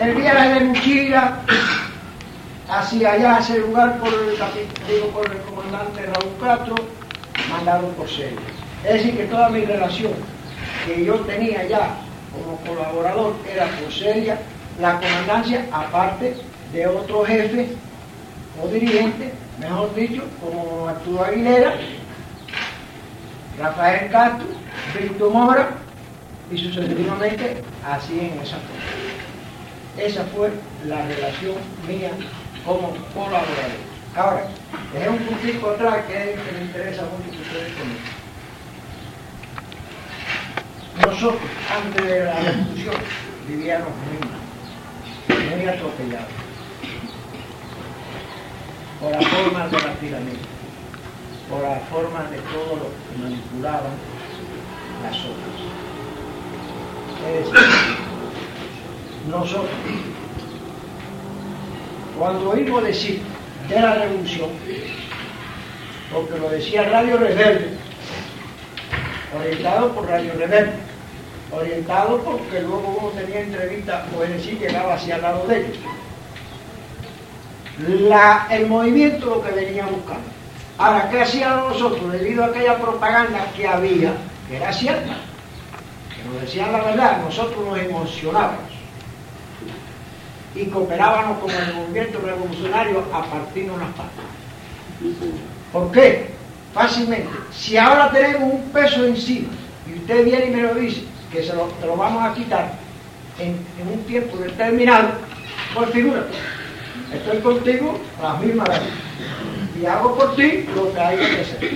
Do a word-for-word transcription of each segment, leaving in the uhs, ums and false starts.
El viaje de mochila hacia allá, ese lugar, por el, digo, por el comandante Raúl Castro, mandado por Celia. Es decir, que toda mi relación que yo tenía ya como colaborador era por Celia, la comandancia, aparte de otro jefe o dirigente, mejor dicho, como Arturo Aguilera, Rafael Castro, Víctor Mora y sucesivamente así en esa forma. Esa fue la relación mía como colaborador. Ahora, dejé un puntito atrás que es el que me interesa mucho que ustedes conozcan. Nosotros, antes de la revolución, vivíamos muy, muy atropellados por las formas de la tiranía, por las formas de todo lo que manipulaban las otras. Es decir, nosotros, cuando oímos decir de la revolución, porque lo decía Radio Rebelde, orientado por Radio Rebelde, orientado porque luego uno tenía entrevistas, o es decir, llegaba hacia el lado de ellos. La, el movimiento lo que venía buscando. Ahora, ¿qué hacíamos nosotros? Debido a aquella propaganda que había, que era cierta, que nos decían la verdad, nosotros nos emocionábamos y cooperábamos con el movimiento revolucionario a partirnos las patas. ¿Por qué? Fácilmente. Si ahora tenemos un peso encima y usted viene y me lo dice que se lo, te lo vamos a quitar en, en un tiempo determinado, pues figúrate, estoy contigo a las mismas veces y hago por ti lo que hay que hacer.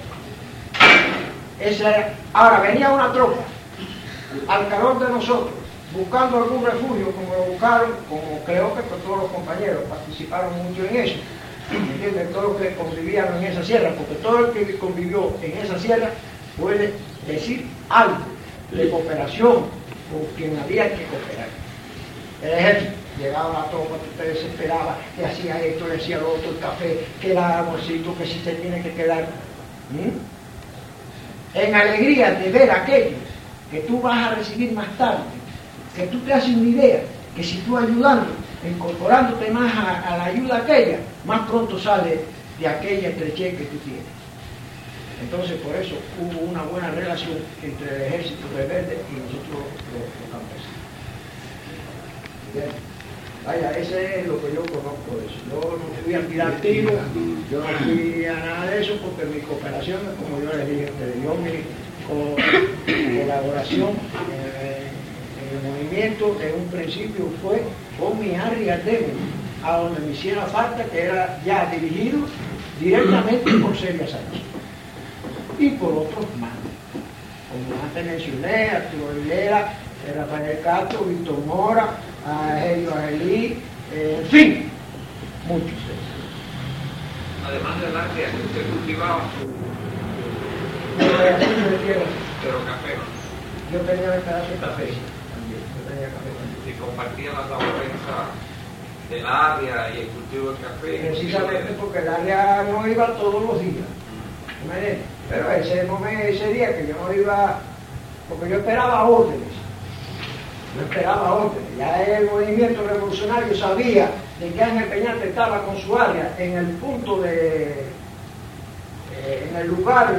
Esa era. Ahora venía una tropa al calor de nosotros buscando algún refugio, como lo buscaron, como creo que todos los compañeros participaron mucho en eso, ¿entiendes? Todos los que convivían en esa sierra, porque todo el que convivió en esa sierra puede decir algo de cooperación con quien había que cooperar. El ejército, llegaba la tropa, usted desesperaba, que hacía esto, le hacía lo otro, el café, que era amorcito, que si se tiene que quedar. ¿Mm? En alegría de ver aquello que tú vas a recibir más tarde, que tú te haces una idea, que si tú ayudando, incorporándote más a, a la ayuda aquella, más pronto sale de aquella estrechez que tú tienes. Entonces, por eso hubo una buena relación entre el ejército rebelde y nosotros los, los campesinos. ¿Bien? Vaya, ese es lo que yo conozco de eso. Yo no fui a tirar tiros, yo no fui a nada de eso, porque mi cooperación, como yo les dije a ustedes, yo mi co colaboración eh, en el movimiento de un principio fue con mi Harry Ardemo, a donde me hiciera falta, que era ya dirigido directamente por Celia Sánchez y por otros más, como antes mencioné, Arturo Aguilera, Rafael Castro, Víctor Mora, a Helio Angelí, eh, en fin, muchos de ellos. Además del arte, que usted cultivaba, pero café. Yo tenía un pedazo de café también, yo tenía café también. Y compartían las labores del área y el cultivo del café. Precisamente porque el área no iba todos los días, pero ese momento, ese día que yo no iba, porque yo esperaba órdenes. No esperaba órdenes. Ya el movimiento revolucionario sabía de que Ángel Peñate estaba con su área en el punto de, eh, en el lugar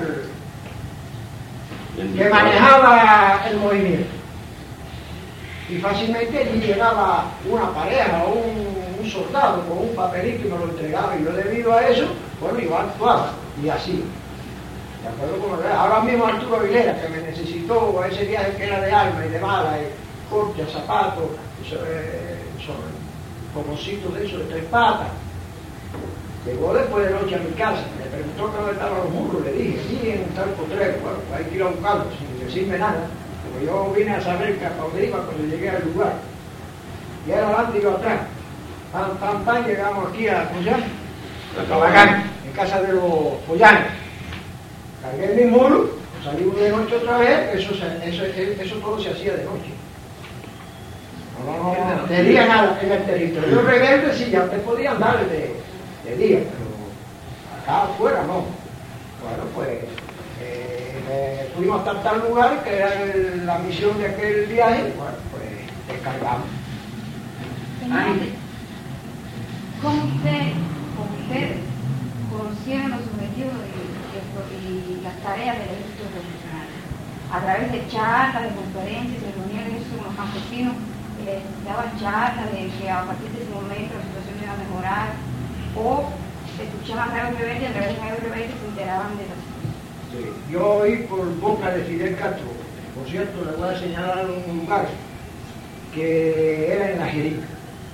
que manejaba el movimiento. Y fácilmente allí llegaba una pareja o un, un soldado con un papelito y me lo entregaba. Y yo, debido a eso, bueno, iba a actuar. Y así. ¿De acuerdo con lo que ahora mismo Arturo Aguilera, que me necesitó a ese viaje que era de alma y de bala, y corte, zapatos, eh, pomocitos de esos de tres patas. Llegó después de noche a mi casa, me preguntó que dónde estaban los muros, le dije, sí, en un tal potrero. Bueno, hay que ir a buscarlo sin decirme nada, porque yo vine a saber que a dónde iba cuando llegué al lugar. Y era adelante y yo atrás. Pam, pam, pam, llegamos aquí a Pollán, a Tabacán, en casa de los Pollanes. Cargué mi muro, salimos de noche otra vez, eso, eso, eso, eso todo se hacía de noche. No, no, no, no, de día nada, en el territorio rebelde sí, ya te podían dar de, de día, pero acá afuera no. Bueno, pues eh, eh, fuimos hasta tal lugar que era el, la misión de aquel viaje, bueno, pues descargamos. Señor, ¿cómo usted, como ustedes, conocieron los objetivos y, y las tareas del ejército revolucionario? A través de charlas, de conferencias, de reuniones con los campesinos, eh, daban charlas de que a partir de ese momento la situación iba a mejorar, o escuchaban Radio Rebelde y a través de Radio Rebelde se enteraban de las cosas. Sí. Yo oí por boca de Fidel Castro, por cierto, le voy a señalar un lugar que era en la Jeringa.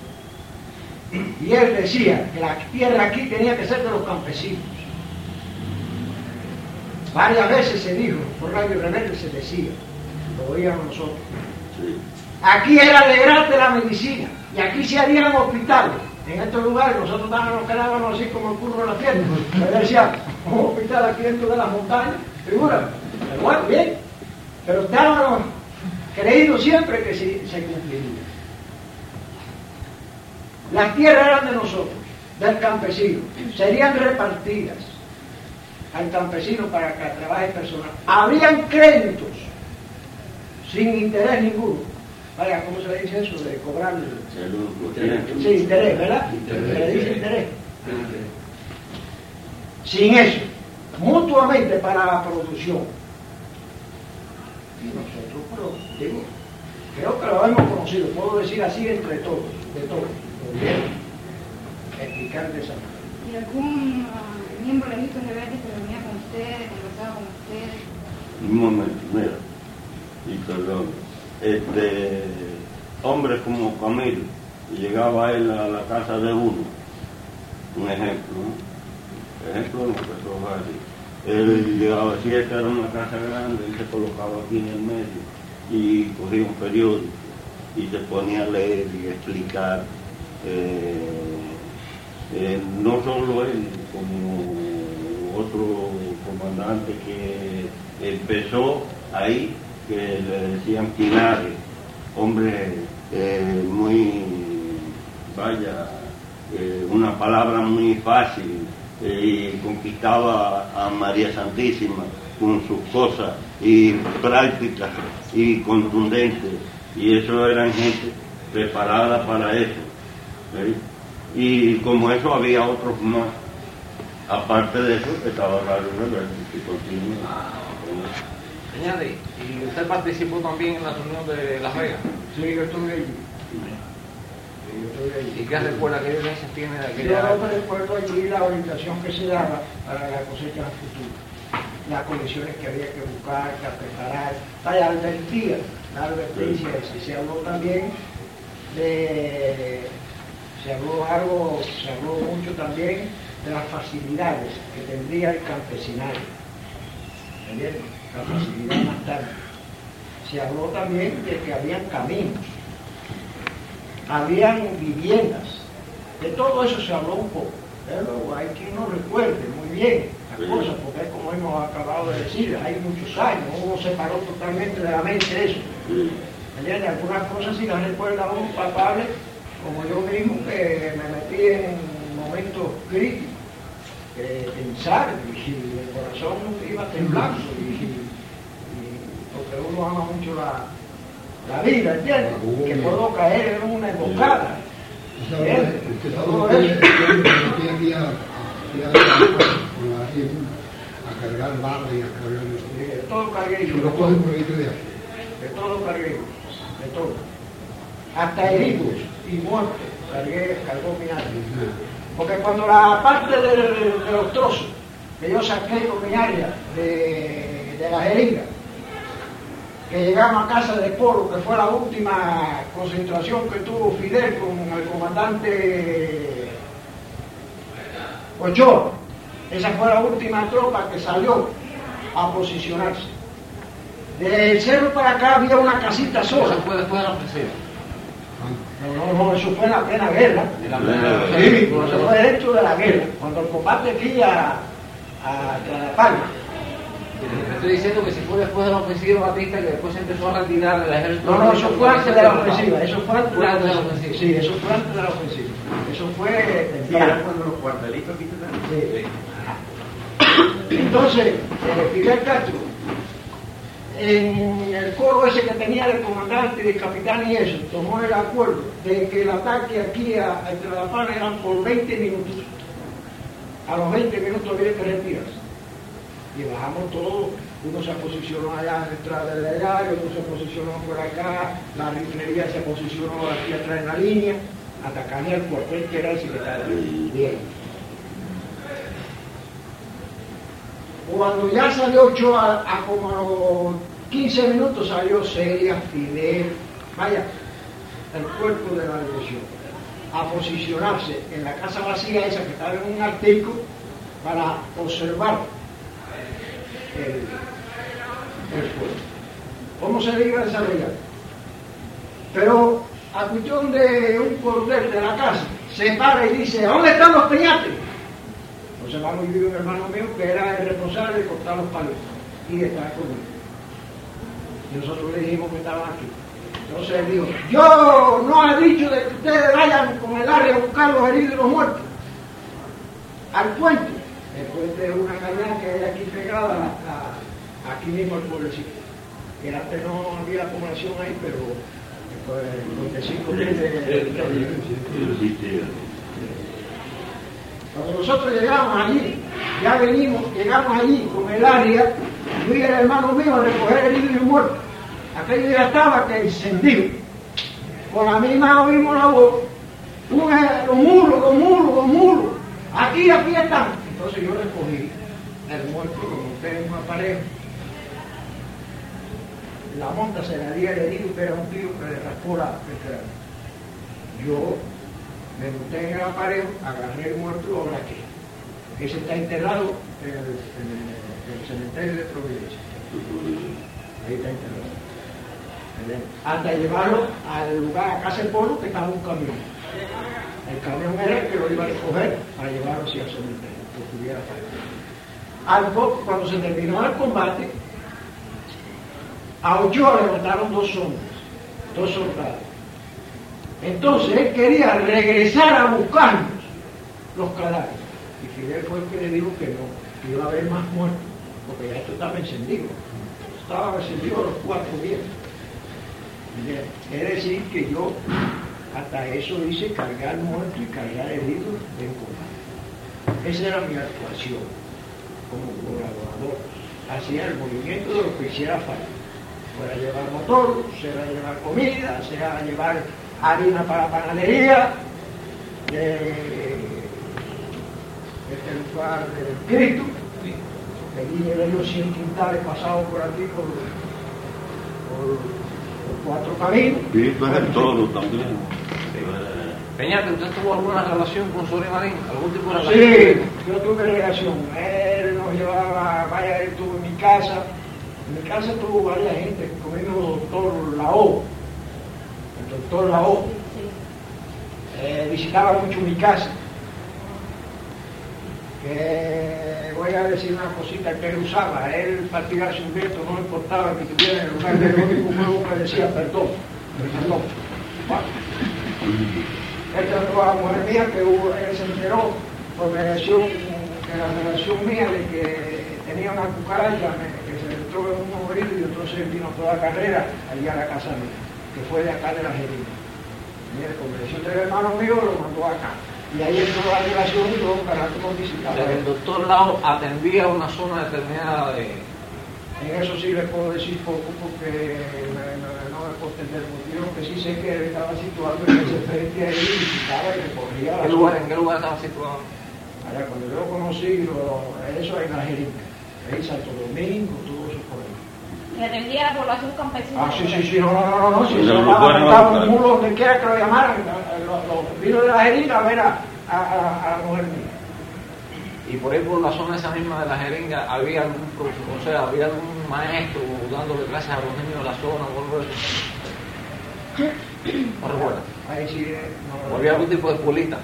Y él decía que la tierra aquí tenía que ser de los campesinos. Varias veces se dijo, por Radio Rebelde se decía, lo oíamos nosotros. Sí. Aquí era de gratis la medicina, y aquí se harían hospitales. En estos lugares nosotros nos quedábamos así como el curro de la fiesta. Él decía, un hospital aquí dentro de las montañas, figura, pero bueno, bien. Pero estábamos creyendo siempre que sí, se cumpliría. Las tierras eran de nosotros, del campesino, serían repartidas al campesino para que trabaje personal. Habrían créditos sin interés ninguno. Vaya, ¿cómo se le dice eso? De cobrar el... Sí, interés, ¿verdad? Se le dice interés. Sin eso, mutuamente para la producción. Y nosotros, pero, digo, creo que lo hemos conocido, puedo decir así entre todos, de todos. Bien, explicar de esa manera. ¿Y algún uh, miembro del ejército rebelde se reunía con ustedes, conversaba con ustedes? Un momento, mira, y perdón, este, hombres como Camilo, llegaba él a la casa de uno, un ejemplo, ¿no? Ejemplo no, pero así. Él llegaba, si esta era una casa grande, él se colocaba aquí en el medio y cogía un periódico y se ponía a leer y explicar. Eh, eh, no solo él, como otro comandante que empezó ahí, que le decían Pinares, hombre eh, muy, vaya, eh, una palabra muy fácil, eh, y conquistaba a María Santísima con sus cosas y prácticas y contundentes, y eso eran gente preparada para eso. ¿Sí? Y como eso había otros más, aparte de eso estaba Radio Rebelde que continúa. Ah, señor, ¿y usted participó también en la reunión de Las Vegas? Sí, yo estuve allí. Sí, yo estuve allí. ¿Y qué recuerda, qué vivencias tiene de Yo aquella? no recuerdo allí la orientación que se daba para la cosecha futura, las condiciones que había que buscar, que preparar, la advertía, la advertencia, y se habló también de, se habló algo, se habló mucho también de las facilidades que tendría el campesinario, ¿entiendes? La facilidad más tarde. Se habló también de que habían caminos, habían viviendas, de todo eso se habló un poco, pero hay quien no recuerde muy bien las cosas, porque es como hemos acabado de decir, hay muchos años, uno separó totalmente de la mente eso. ¿Entiendes? Algunas cosas sí las recuerda uno palpable, como yo mismo que me metí en momentos críticos, eh, pensar, y el corazón iba temblando, y, y, porque uno ama mucho la, la vida, ¿entiendes? Que puedo caer en una emboscada. ¿Entiendes? Todo eso. A cargar barra y a cargar De todo cargué yo. de De todo cargué, de todo. Hasta heridos y muertos cargué, cargó mi área. Porque cuando la parte de, de los trozos que yo saqué con mi área de, de la jeringa, que llegamos a casa de Polo, que fue la última concentración que tuvo Fidel con el comandante Ochoa, esa fue la última tropa que salió a posicionarse. Del cerro para acá había una casita sola. Eso fue después de la ofensiva. No, no, no, eso fue en la plena guerra. En la plena Sí, pero eso fue dentro de la guerra, cuando el combate aquí a, a Tlalnepantla. Estoy diciendo que si fue después de la ofensiva Batista, que después se empezó a retirar del ejército. No, no, eso fue antes de la ofensiva, eso fue antes de la Antes de la ofensiva. ofensiva. Sí, eso fue antes de la ofensiva. Eso fue Sí, era cuando los cuartelitos aquí te dan. Sí. Entonces, eh, Fidel Castro en el coro ese que tenía el comandante y el capitán y eso, tomó el acuerdo de que el ataque aquí a, a Tlalpan eran por veinte minutos. A los veinte minutos había que retirarse. Y bajamos todos, uno se posicionó allá en la entrada del área, otro se posicionó por acá, la artillería se posicionó aquí atrás en la línea, atacaría el cuartel que era el secretario. Bien. Cuando ya salió Ochoa, a, a como a los quince minutos salió Celia, Fidel, vaya, el cuerpo de la división, a posicionarse en la casa vacía esa que estaba en un artico para observar el, el fuego. ¿Cómo se le iba a desarrollar? Pero a cuestión de un cordel de la casa, se para y dice, ¿dónde están los peñates? Entonces vamos y vive un hermano mío que era el responsable de cortar los palos y de estar conmigo. Y nosotros le dijimos que estaban aquí. Entonces él dijo, yo no he dicho de que ustedes vayan con el área a buscar los heridos y los muertos al puente. El puente es una cañada que hay aquí pegada a, a, aquí mismo al pueblecito. Que antes no había población ahí, pero pues, el puentecito tiene. Cuando nosotros llegamos allí, ya venimos, llegamos allí con el área, yo y el hermano mío a recoger heridos y muertos. Aquello ya estaba que encendido. Con la misma oímos la voz, los muros, los muros, los muros, aquí, aquí están. Entonces yo recogí el muerto, como ustedes en una pareja. La monta se le había herido, que era un tiro que le raspó la cráneo. Yo me monté en el aparejo, agarré el muerto y lo abraqué. Ese está enterrado en el, en el, en el cementerio de Providencia. Ahí está enterrado. Hasta llevarlo al lugar, a Casa del Pueblo, que estaba un camión. El camión era el que lo iba a recoger para llevarlo hacia el cementerio, que estuviera fácil. Al poco, cuando se terminó el combate, a Ochoa le mataron dos hombres, dos soldados. Entonces él quería regresar a buscarnos los cadáveres. Y Fidel fue el que le dijo que no, que iba a haber más muertos, porque ya esto estaba encendido. Estaba encendido a los cuatro días. Es decir, que yo hasta eso hice cargar muertos y cargar heridos en combate. Esa era mi actuación como colaborador. Hacía el movimiento de lo que hiciera falta. Fuera llevar motor, sea llevar comida, sea llevar harina para panadería, de este lugar del Cristo, que allí llevé yo cien quintales pasados por aquí por, por, por cuatro caminos. Sí, tú eres todo también. Peñate, ¿usted tuvo alguna relación con Soria Marín? ¿Algún tipo de relación? Sí, yo tuve relación. Él nos llevaba, vaya, él estuvo en mi casa. En mi casa tuvo varias gente, como el doctor Lao, el doctor Lao, eh, visitaba mucho mi casa. Que voy a decir una cosita que él usaba, él para tirarse un grito no importaba que tuviera en el lugar del único juego que decía perdón, perdón. Bueno. Él trató a la mujer mía que hubo, él se enteró por relación, de la relación mía de que tenía una cucaracha que se entró en un herido y entonces vino toda la carrera allí a la casa mía, que fue de acá de la Jerina. Mire, con relación del hermano mío lo mandó acá. Y ahí entró la relación y todo para que nos visitaba. El doctor Lao atendía una zona determinada de... En eso sí les puedo decir poco porque no, no, no me puedo entender muy bien, que sí sé que él estaba situado en ese frente ahí, visitaba y recorría la ¿Qué lugar, ¿En qué lugar estaba situado? Allá cuando yo lo conocí, lo, eso en la Jerina, ahí Santo Domingo, todo eso por ahí. Y atendía a la población campesina. Ah, sí, sí, sí, no, no, no, no, si Sí, se no, estaba no, estaba no, un no. muro donde quiera que lo llamaran, los lo, vino de la Jerina a ver a, a, a, a la mujer mía. Y por ahí por la zona esa misma de la jeringa había algún profesor, o sea, había algún maestro dándole clases a los niños de la zona o algo de eso. ¿No recuerdas? Ahí sí, eh, no, ¿O había algún tipo de escuelita?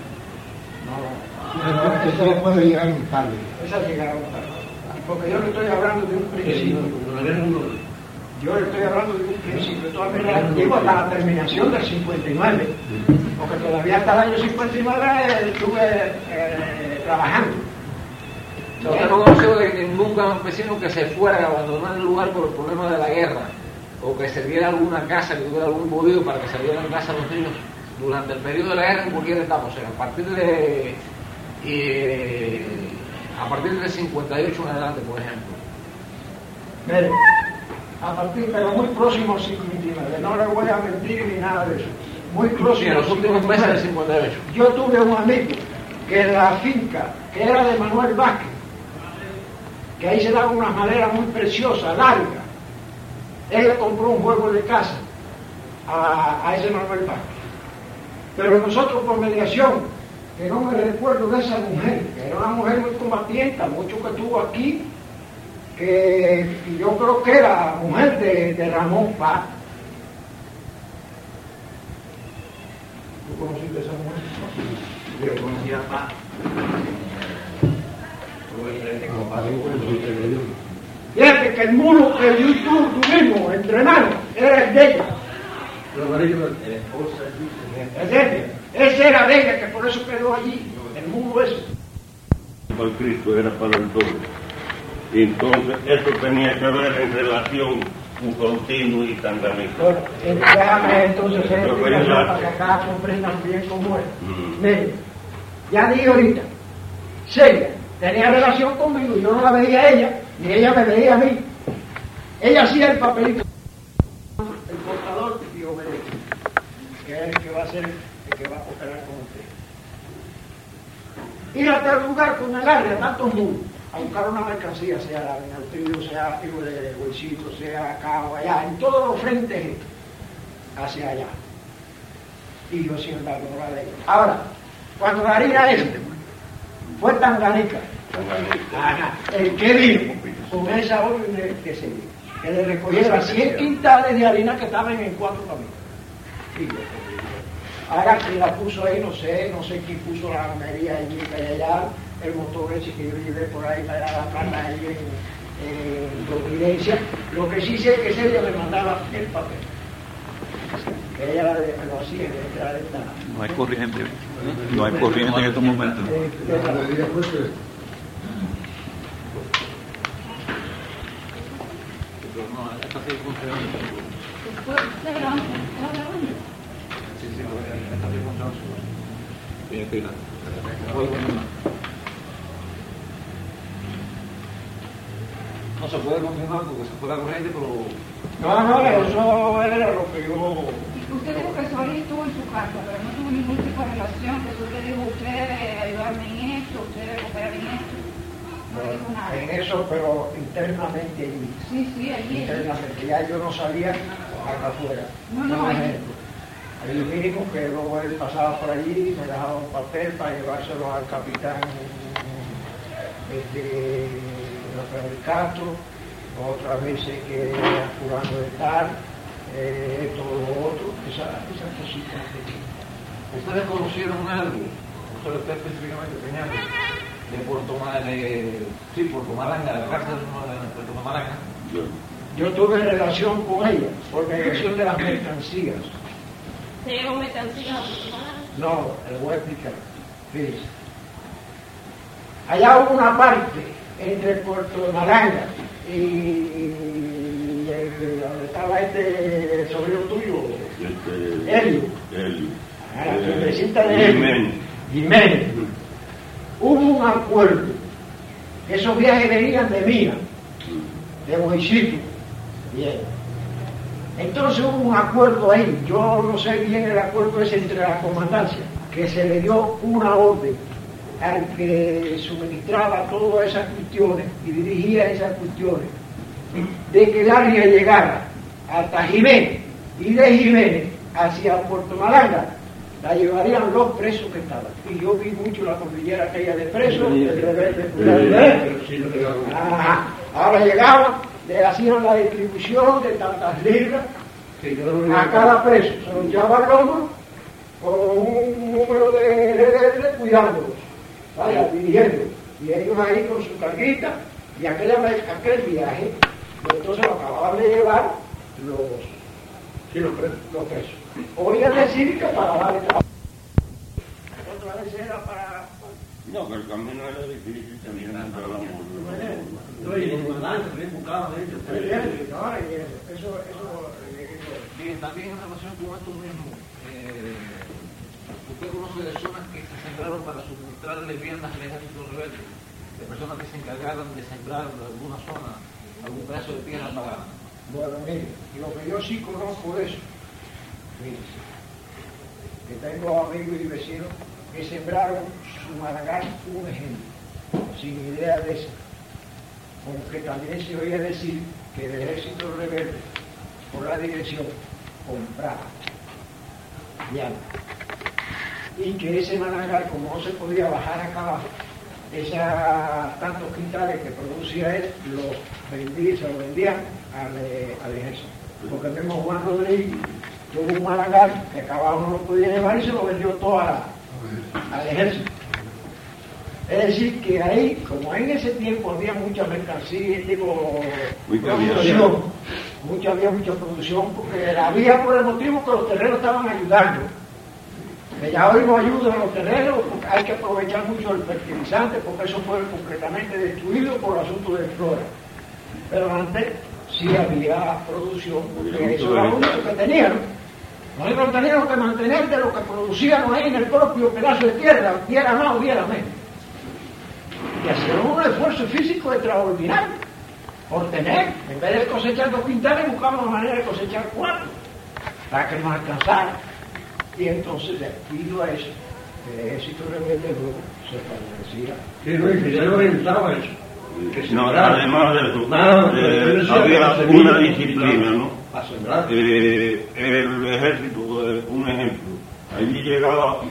no, Eso le puede llegar un tarde. esas llegaron tarde. Porque yo le estoy hablando de un principio. Yo le estoy hablando de un principio. De todas maneras, llego hasta la terminación del cincuenta y nueve. Porque todavía hasta el año cincuenta y nueve estuve eh, trabajando. O sea, usted no conoció de ningún campesino que se fuera a abandonar el lugar por el problema de la guerra, o que se diera alguna casa, que tuviera algún bolido para que se dieran casa a los niños durante el periodo de la guerra en cualquier etapa. O sea, a partir de eh, a partir del cincuenta y ocho en adelante, por ejemplo. Mire, a partir, pero muy próximo al cincuenta y nueve, no le voy a mentir ni nada de eso. Muy próximo. Sí, en los últimos meses del cincuenta y ocho. Yo tuve un amigo que en la finca, que era de Manuel Vázquez, que ahí se daban unas maderas muy preciosas, largas. Él le compró un juego de casa a, a ese Manuel Vázquez. Pero nosotros, por mediación, que no me recuerdo de esa mujer, que era una mujer muy combatienta, mucho que estuvo aquí, que yo creo que era mujer de, de Ramón Paz. ¿Tú conociste a esa mujer? Yo conocía a Paz. Fíjate que el mulo que tú tuvimos entre manos era el de ella. Es de ella. Ese era de ella, que por eso quedó allí, el mulo ese. Para Cristo era para el doble. Y entonces eso tenía que ver en relación con Faustino y Tangamita. Bueno, déjame entonces hacer Pero explicación ya- para que acá comprendan bien cómo es. Mm. Miren, ya dije ahorita, Celia tenía relación conmigo, yo no la veía a ella, ni ella me veía a mí. Ella hacía el papelito, el portador biomédico, que es el que va a ser el que va a operar con usted. Ir a tal lugar con el área, tantos muros, a buscar una mercancía, sea la Venautillo, sea hijo de Huesito, sea acá o allá, en todos los frentes hacia allá. Y yo sin embargo no la veía. Ahora, cuando la harina esa fue tan ganica, ajá, el que vino con esa orden de que se que le recogiera cien quintales de harina que estaban en cuatro caminos. Y yo, ahora que la puso ahí, no sé, no sé quién puso la armería allí, que allá, el motor ese que yo llevé por ahí para la planta ahí en, en Providencia. Lo que sí sé es que Celia me mandaba el papel. Que ella la de, me lo hacía, que era de esta. No hay corriente, no hay corriente en estos momentos. eh, de esta- No, esta sí funciona. Después, ¿está grabando? ¿Está grabando? Sí, sí, esta sí funciona. Bien, pila. No se puede continuar porque se fue la corriente, pero No, no, eso era lo que yo... Usted dijo que Solís estuvo en su casa, pero no tuvo ningún tipo de relación, que usted dijo, usted debe ayudarme en esto, usted debe cooperar en esto. No dijo nada. En eso, pero internamente allí. Sí, sí, allí. Internamente, ya yo no salía acá afuera. No, no, Un allí. ejemplo. El mínimo que luego él pasaba por allí, me dejaba un papel para llevárselo al capitán este, Rafael Castro, otras veces que era fulano de tal, eh, esto lo otro, esas esa cositas. ustedes conocieron algo, no se lo está específicamente enseñando, de Puerto Malanga, de, sí, Puerto Malanga, de la cárcel de Puerto Malanga. Yo, Yo tuve relación con ella por mediación de las mercancías. ¿Se llevan mercancías a Puerto Malanga? No, le voy a explicar. Fíjense. Allá hubo una parte entre Puerto de Malanga y, y el- donde estaba este el sobrino tuyo, este, Helio. Helio. Ah, la Eh, fiebrecita de Helio. Jiménez. Jiménez. Hubo un acuerdo. Esos viajes venían de Mina, de Huesito. Bien. Entonces hubo un acuerdo ahí, yo no sé bien el acuerdo ese entre la comandancia, que se le dio una orden al que suministraba todas esas cuestiones y dirigía esas cuestiones, de que el área llegara hasta Jiménez y de Jiménez hacia Puerto Malanga, la llevarían los presos que estaban. Y yo vi mucho la cordillera aquella de presos, el rebelde, el rebelde. Ajá. Ahora llegaban, le hacían la distribución de tantas libras a cada preso, se los llevaba al hombro con un número de rebeldes cuidándolos, vaya, dirigiendo, y ellos ahí con su carguita, y aquella, aquel viaje, entonces lo acababan de llevar los, sí, los, presos, los presos. Oían decir que para darle trabajo, otra vez era para No, que el camino era difícil, tenía que entrar la mula. Ahora, y eso, eso, eso, Bien, también en relación con esto mismo, eh, usted conoce de zonas que se sembraron para suministrarle viviendas al ejército rebelde, de personas que se encargaron de sembrar en alguna zona algún pedazo de tierra para... bueno, mire, lo que yo sí conozco de eso, mire, que tengo amigos y vecinos que sembraron su Maragall, un ejemplo, sin idea de eso, porque también se oía decir que el ejército rebelde, por la dirección, compraba llama, y que ese Maragall, como no se podía bajar acá abajo, esos tantos quintales que producía él, los vendía, se los vendían al, al ejército, porque el mismo Juan Rodríguez tuvo un Maragall que acá abajo no lo podía llevar y se lo vendió todo a la, al ejército. Es decir, que ahí, como en ese tiempo había mucha mercancía, tipo producción, mucha, había mucha producción, porque la había por el motivo que los terrenos estaban ayudando. Que ya hoy no ayudan a los terrenos, porque hay que aprovechar mucho el fertilizante, porque eso fue completamente destruido por el asunto de flora. Pero antes sí había producción, porque eso era lo único que tenían. Nosotros teníamos que mantener de lo que producíamos ahí en el propio pedazo de tierra, hubiera más, hubiera menos. Y hacían un esfuerzo físico extraordinario por tener, en vez de cosechar dos quintales, buscamos la manera de cosechar cuatro, para que nos alcanzara. Y entonces, debido a eso, el ejército rebelde luego se favorecía. Sí, no, y Fidel orientaba eso. No, además de eso, eh, había una disciplina, ¿no? A sembrar. Eh, el ejército, eh, un ejemplo, allí llegaba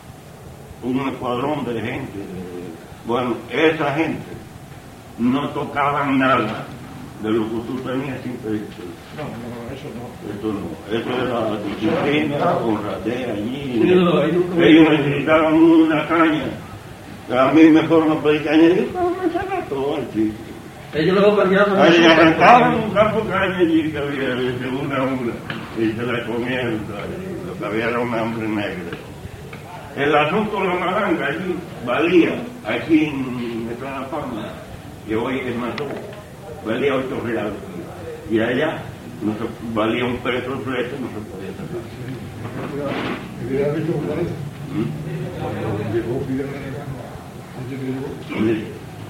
un escuadrón de gente, eh, bueno, esa gente no tocaba nada de lo que tú tenías sin pedir. No, no, eso no. Esto no, eso era disciplina, honradez allí. Ellos necesitaban una caña. A mí mejor no pedí caña y dije, no, me saca todo el chico. Ellos luego perdieron. Ahí arrancaban un campo de caña allí que había de una a una y se la comían, lo que había era un hambre negra. El asunto de la malanga allí valía, aquí en nuestra Palma, que hoy es Mató, valía ocho reales. Y allá no se, valía un peso el flete, no se podía sacar. ¿Hubiera visto un cuarenta? ¿Mm? Llegó Fidel Aragón. Antes que llegó. Sí.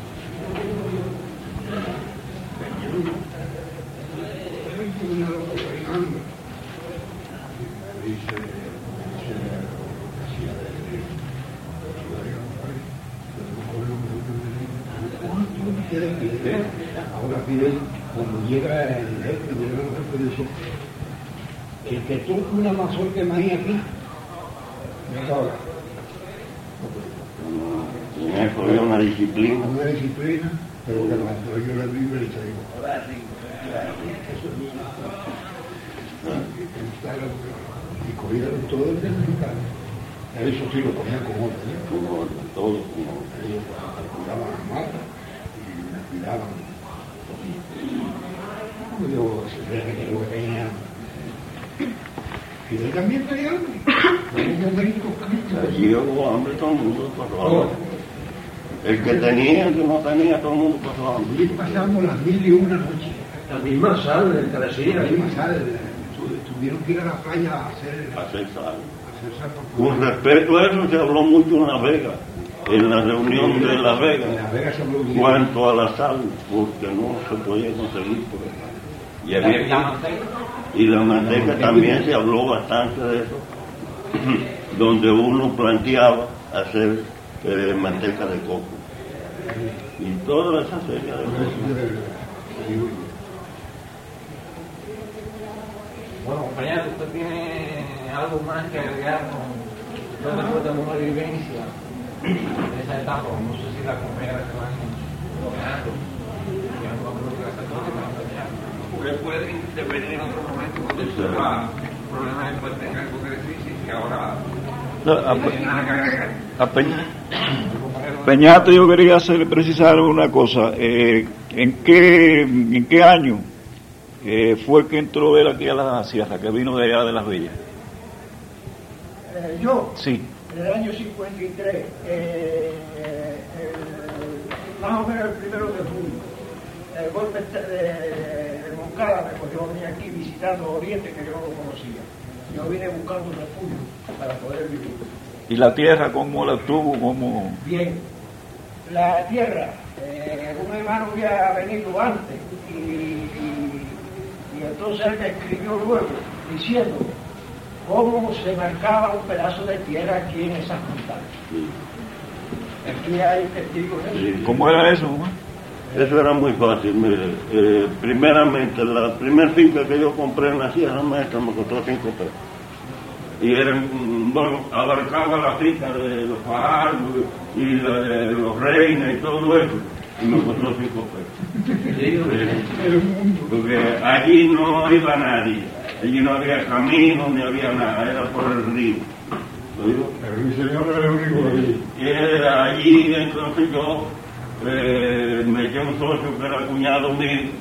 Ahora Fidel, cuando llega el jefe, llega el jefe, dice que el que toque una mazorca de maíz aquí, me ahora. En eso había una disciplina. Una disciplina, pero que cuando yo la vivo le traigo. Y cogieron todo el de mexicano. Eso sí lo comían con otro, ¿eh? Como todos, como Ellos cuidaban a mata y me cuidaban. Yo se ve que lo tenía. Y él también tenía hambre. En un momento, allí hubo hambre, todo el mundo pasó hambre. El que tenía, el que no tenía, todo el mundo pasó hambre. y pasamos las mil y una noches. La misma sal del La Carecía. misma sal, tu- tuvieron que ir a la playa a hacer, a Hacer sal. hacer sal por Con respecto a eso se habló mucho en La Vega, en la reunión de La En Vega, Las Vegas se habló bien. cuanto a la sal, porque no se podía conseguir por acá. Y, había La manteca. y la manteca también se habló bastante de eso, donde uno planteaba hacer eh, manteca de coco. Y toda esa serie de cosas. Bueno, compañero, usted tiene algo más que agregar con yo recuerdo de una vivencia de esa etapa, no sé si la primera vez que van logrando, ya no creo que la católica, porque puede intervenir en otro momento cuando se va problemas de hipoteca, de crisis, que ahora No, a, no tiene nada que agregar. a Peña- Peñate, yo quería hacerle precisar una cosa. Eh, ¿en, qué, ¿En qué año eh, fue que entró él aquí a la sierra, que vino de allá de Las Villas? Eh, yo, Sí. en el año cincuenta y tres, eh, el, más o menos el primero de julio, el golpe de, de, de Moncada me cogió a venir aquí visitando Oriente, que yo no lo conocía. Yo vine buscando un refugio para poder vivir. ¿Y la tierra cómo la tuvo? ¿Cómo? Bien. La tierra, eh, un hermano había venido antes y, y, y entonces él me escribió luego diciendo cómo se marcaba un pedazo de tierra aquí en esas montañas. Aquí hay testigos de eso. ¿Cómo era eso, Juan? Eso era muy fácil, mire. Eh, primeramente, la primera finca que yo compré en la Sierra Maestra me costó cinco pesos. Y eran, bueno, abarcaba la finca de los Fajardos y la de los Reinas y todo eso, y me costó cinco pesos. Eh, porque allí no iba nadie, allí no había camino ni había nada, era por el río. El señor era el único allí. Y era allí, entonces yo eh, me eché un socio que era cuñado mío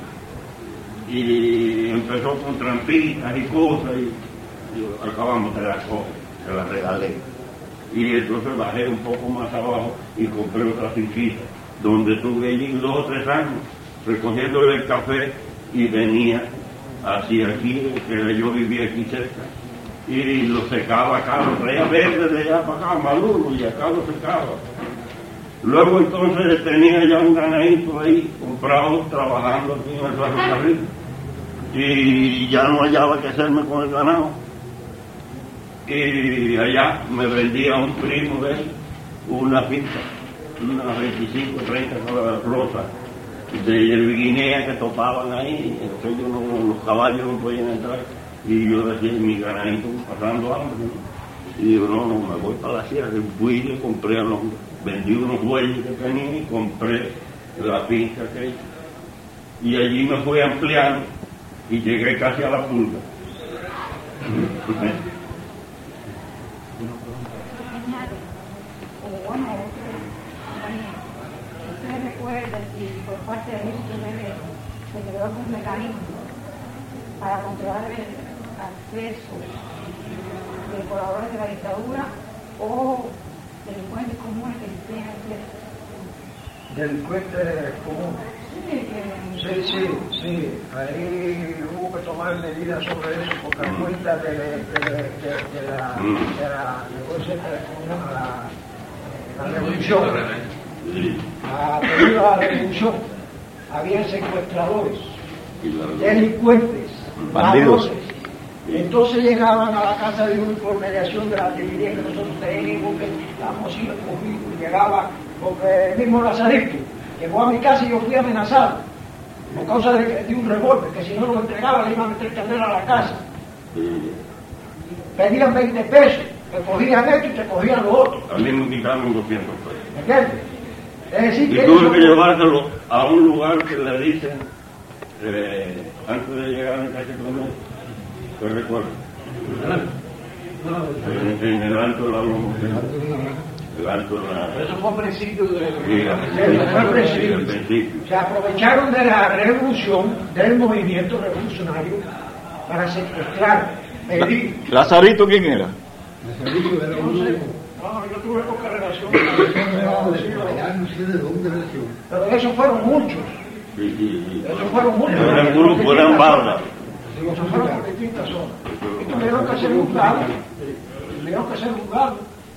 y empezó con trampitas y cosas y, y acabamos de las cosas, se las regalé. Y entonces bajé un poco más abajo y compré otra finquita, donde estuve allí dos o tres años recogiendo el café y venía hacia aquí, que yo vivía aquí cerca, y lo secaba acá, lo traía verde de allá para acá, maduro, y acá lo secaba. Luego entonces tenía ya un ganadito ahí, comprado, trabajando aquí en el ferrocarril, y ya no hallaba qué hacerme con el ganado. Y allá me vendía un primo de él una finca, unas veinticinco, treinta rosas de Guinea que topaban ahí, entonces yo no, los caballos no podían entrar, y yo decía, mi ganadito pasando hambre, ¿no? Y digo, no, no, me voy para la sierra, y fui y le compré a los, vendí unos bueyes que tenía y compré la finca que hice. Y allí me fui ampliando y llegué casi a la pulga. Bueno, ustedes recuerdan si por parte de Jesús se creó algún mecanismo para controlar el acceso de colaboradores de la dictadura o delincuentes comunes que tienen acceso. Delincuentes comunes. Sí, sí, sí. Ahí hubo que tomar medidas sobre eso porque a cuenta de, de, de, de, de la, de la, de la, la revolución, a, debido a la revolución, había secuestradores, delincuentes, bandidos. Entonces llegaban a la casa de una intermediación de la artillería que nosotros teníamos, que estábamos siendo cogidos, llegaba, porque el mismo Lazarito llegó a mi casa y yo fui amenazado por causa de, de un revólver, que si no lo entregaba le iban a meter candela a la casa. Pedían veinte pesos, te cogían esto y te cogían lo otro. A mí me quitaron doscientos pesos. ¿Entiendes? Es decir, Y que tuve eso- que llevárselo a un lugar que le dicen, eh, antes de llegar a casa con él, ¿te recuerdo? En, en el alto de la loma. El alto de la... Eso fue al principio de Sí, fue al principio. al principio. Se aprovecharon de la revolución, del movimiento revolucionario, para secuestrar, pedir. ¿Lazarito quién era? No sé, no, yo tuve poca relación. Pero esos fueron muchos. Sí, sí, sí. Esos fueron muchos. Eran grupos, eran bandas. Esos fueron por distintas zonas. Y tuvieron que ser juzgados. Tuvieron que ser juzgados.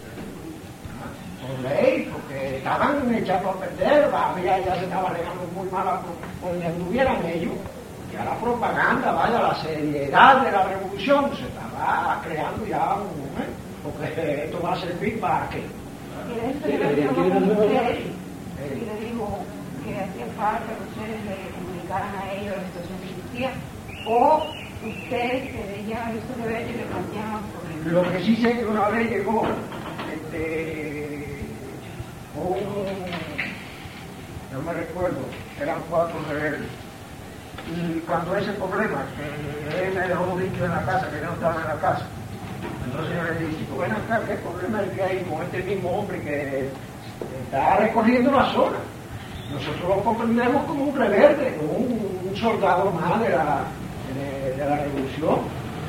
Por ley, porque estaban echando a perder, había, ya se estaba regando muy mal por donde estuvieran ellos. Ya la propaganda, vaya, la seriedad de la revolución se estaba creando ya un momento, porque esto va a servir para qué. Y de esto yo le digo con ustedes, y le digo que hacía falta que ustedes le comunicaran a ellos la situación que existía, o ustedes que veían estos deberes y le planteaban problemas. Lo que sí sé que una vez llegó este, un, no me recuerdo, eran cuatro rebeldes. Y cuando ese problema, que él me dejó dicho en la casa, que yo no estaba en la casa, entonces yo le dije, bueno, acá, ¿qué problema es que hay con este mismo hombre que está recorriendo la zona? Nosotros lo comprendemos como un rebelde, como un, un soldado más de la, de, de la revolución.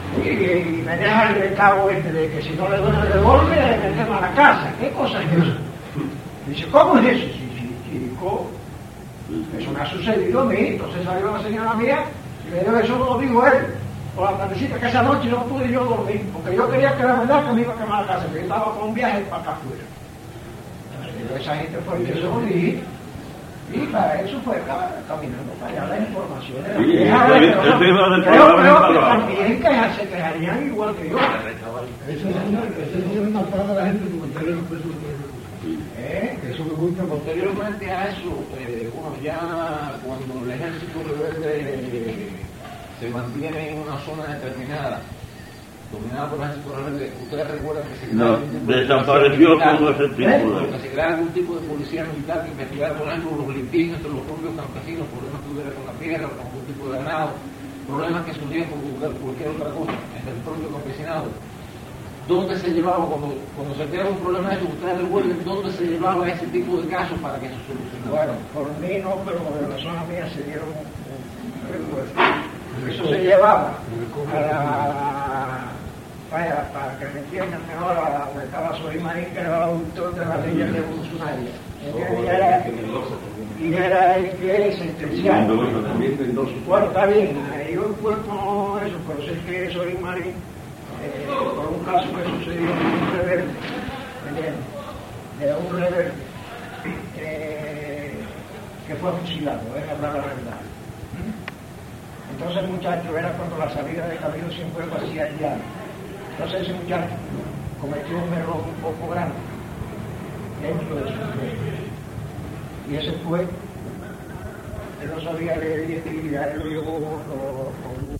Y, y me deja el recado este de que si no le doy el revólver, le metemos a la casa. ¿Qué cosa es eso? Dice, ¿cómo es eso? Sí, sí, chico, eso me ha sucedido a mí. Entonces salió la señora mía y me dijo, eso lo dijo él. Por la tardecita, que esa noche no pude yo dormir, porque yo quería que la verdad que me iba a quemar la casa, porque yo estaba con un viaje para acá afuera. Entonces, esa gente fue que yo vi, y para eso fue caminando para allá la información. Sí, Creo, él iba del creo programa que para abajo. también que se quejarían igual que yo. Ese señor, ese señor mataba a la gente por meterle los pesos. ¿Eh? Eso me gusta porque Posteriormente a eso, eh, bueno, ya cuando el ejército rebelde eh, se mantiene en una zona determinada, dominada por el ejército rebelde, ustedes recuerdan que se No, desapareció todo ese tipo de... que se crea algún tipo de policía militar que investigara, por ejemplo, los litigios entre los propios campesinos, problemas que hubiera con la tierra, con algún tipo de ganado, problemas que surgían con cualquier otra cosa entre el propio campesinado. ¿Dónde se llevaba, cuando, cuando se crea un problema de eso, ustedes recuerden dónde se llevaba ese tipo de casos para que se solucionara? Bueno, por mí no, pero en la zona mía se dieron un recuerdo. Eso se llevaba a la, para, para que me entiendan mejor, a la, donde estaba Soy Marín, que era el autor de la ley revolucionaria. Y era, y era el que sentenciaba. Bueno, está bien, yo encuentro eso, pero sé que Soy Marín, eh, por un caso que sucedió en un rebelde, ¿entiendes? Era un rebelde eh, que fue fusilado, es hablar la verdad. Entonces el muchacho era cuando la salida de camino siempre lo hacía el llano. Entonces ese muchacho cometió un error un poco grande dentro de su fe. Y ese fue, él no sabía leer y escribir, él lo llevó con